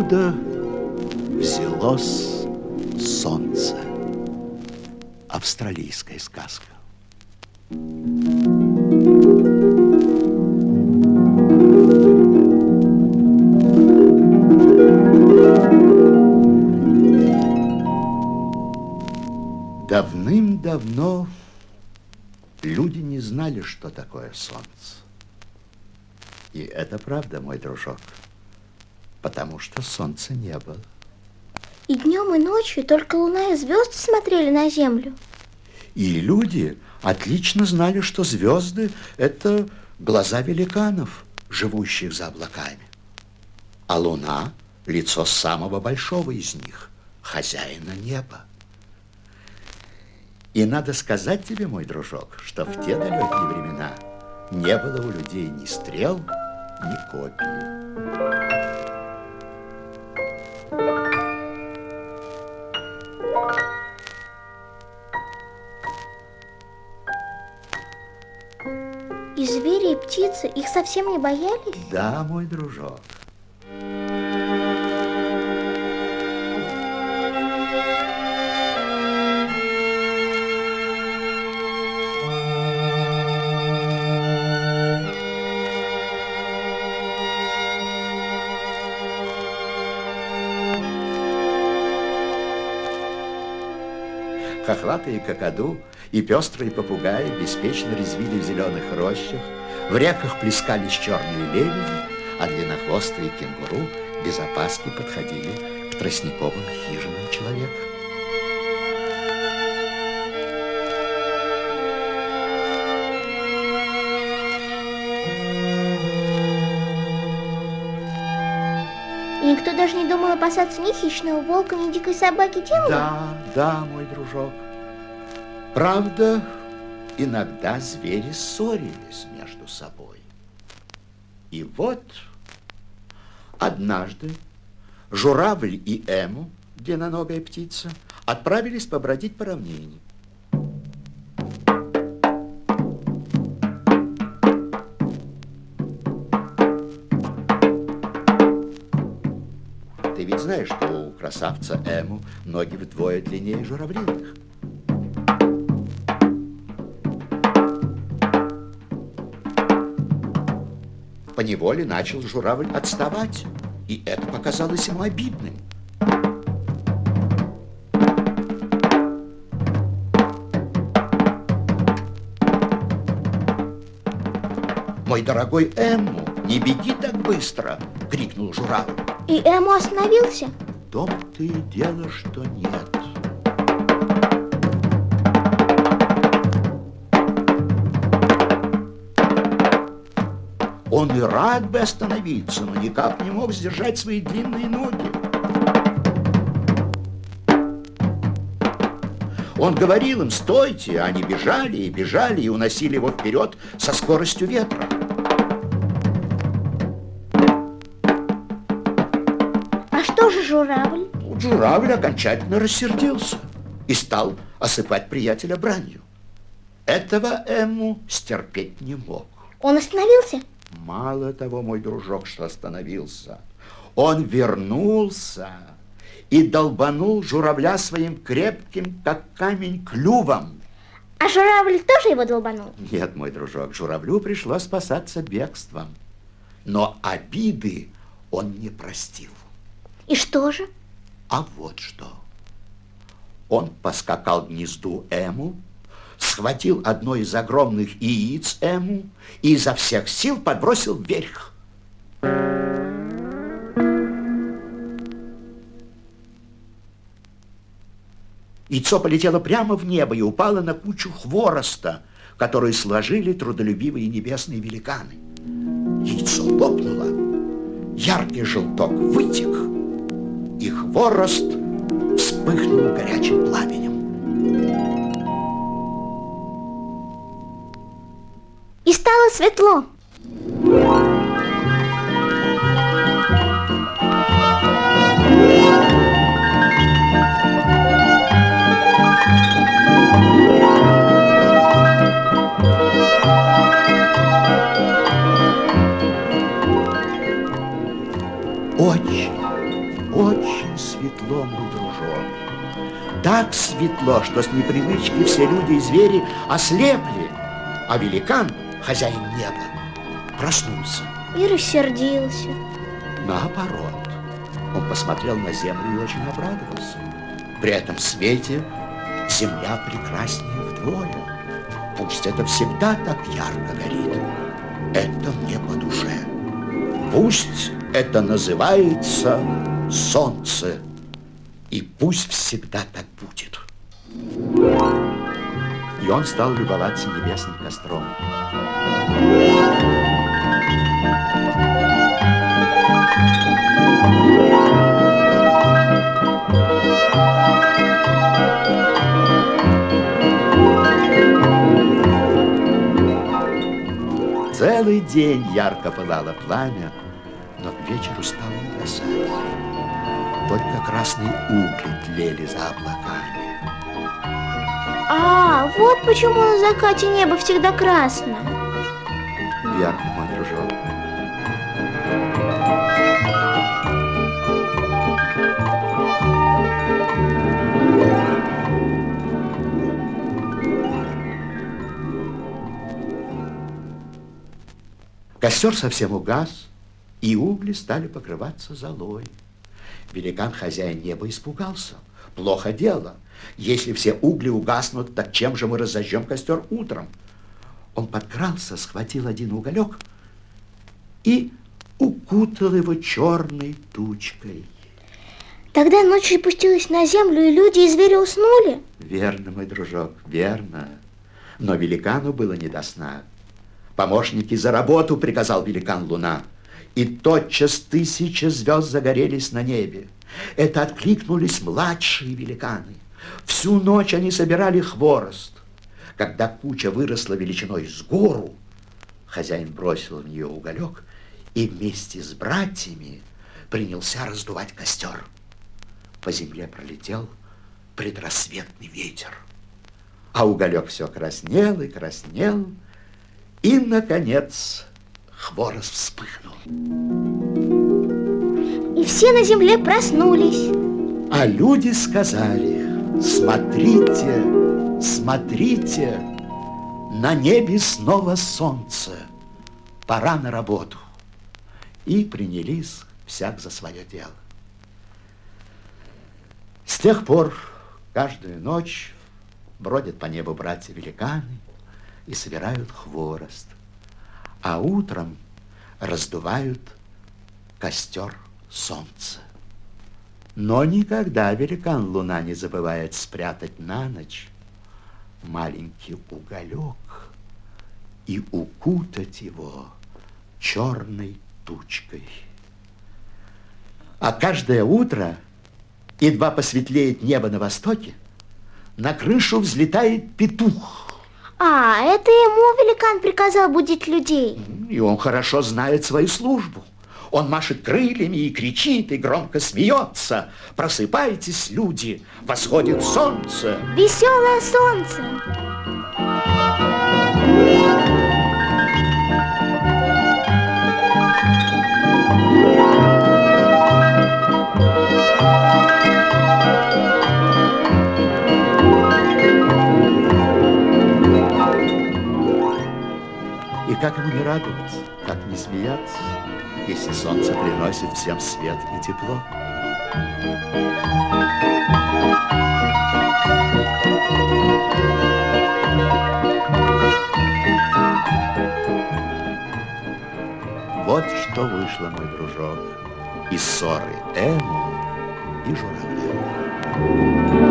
Откуда взялось солнце? Австралийская сказка. Давным-давно люди не знали, что такое солнце. И это правда, мой дружок, потому что солнца не было. И днем, и ночью только луна и звезды смотрели на землю. И люди отлично знали, что звезды – это глаза великанов, живущих за облаками. А луна – лицо самого большого из них, хозяина неба. И надо сказать тебе, мой дружок, что в те далекие времена не было у людей ни стрел, ни копий. И звери, и птицы их совсем не боялись? Да, мой дружок. Хохлатые какаду и пестрые попугаи беспечно резвили в зеленых рощах, в реках плескались черные лебеди, а длиннохвостые кенгуру без опаски подходили к тростниковым хижинам человека. И никто даже не думал опасаться ни хищного волка, ни дикой собаки Динго? Да, мой дружок. Правда, иногда звери ссорились между собой. И вот однажды журавль и Эму, длинноногая птица, отправились побродить по равнине. Ты ведь знаешь, что у красавца Эму ноги вдвое длиннее журавлиных. Поневоле начал журавль отставать, и это показалось ему обидным. «Мой дорогой Эму, не беги так быстро!» — крикнул журавль. И Эму остановился? В том-то и дело, что нет. Он и рад бы остановиться, но никак не мог сдержать свои длинные ноги. Он говорил им: «Стойте!» а они бежали и бежали и уносили его вперед со скоростью ветра. А что же журавль? Журавль окончательно рассердился и стал осыпать приятеля бранью. Этого Эму стерпеть не мог. Он остановился? Мало того, мой дружок, что остановился, он вернулся и долбанул журавля своим крепким, как камень, клювом. А журавль тоже его долбанул? Нет, мой дружок, журавлю пришлось спасаться бегством. Но обиды он не простил. И что же? А вот что. Он поскакал к гнезду Эму, схватил одно из огромных яиц Эму и изо всех сил подбросил вверх. Яйцо полетело прямо в небо и упало на кучу хвороста, который сложили трудолюбивые небесные великаны. Яйцо лопнуло, яркий желток вытек, и хворост вспыхнул горячим пламенем. И стало светло. Очень, очень светло, мой дружок. Так светло, что с непривычки все люди и звери ослепли, а великан, хозяин неба, проснулся. И рассердился. Наоборот, он посмотрел на землю и очень обрадовался. При этом свете земля прекраснее вдвое. Пусть это всегда так ярко горит, это мне по душе. Пусть это называется солнце, и пусть всегда так будет. И он стал любоваться небесным костром. Целый день ярко пылало пламя, но к вечеру стало угасать. Только красные угли тлели за облаками. А, вот почему на закате небо всегда красное. Верно, мой дружок. Костер совсем угас, и угли стали покрываться золой. Великан, хозяин неба, испугался. Плохо дело. Если все угли угаснут, так чем же мы разожжем костер утром? Он подкрался, схватил один уголек и укутал его черной тучкой. Тогда ночью пустилась на землю, и люди и звери уснули? Верно, мой дружок, верно. Но великану было не до сна. Помощники за работу, приказал великан Луна. И тотчас 1000 звезд загорелись на небе. Это откликнулись младшие великаны. Всю ночь они собирали хворост. Когда куча выросла величиной с гору, хозяин бросил в нее уголек и вместе с братьями принялся раздувать костер. По земле пролетел предрассветный ветер. А уголек все краснел и краснел, и, наконец, хворост вспыхнул. И все на земле проснулись. А люди сказали: смотрите, смотрите, на небе снова солнце, пора на работу. И принялись всяк за свое дело. С тех пор каждую ночь бродят по небу братья-великаны и собирают хворост, а утром раздувают костер солнца. Но никогда великан Луна не забывает спрятать на ночь маленький уголек и укутать его черной тучкой. А каждое утро, едва посветлеет небо на востоке, на крышу взлетает петух. А, это ему великан приказал будить людей. И он хорошо знает свою службу. Он машет крыльями и кричит, и громко смеется. Просыпайтесь, люди, восходит солнце. Веселое солнце. И как ему не радоваться, как не смеяться, если солнце приносит всем свет и тепло? Вот что вышло, мой дружок, из ссоры Эму и журавля.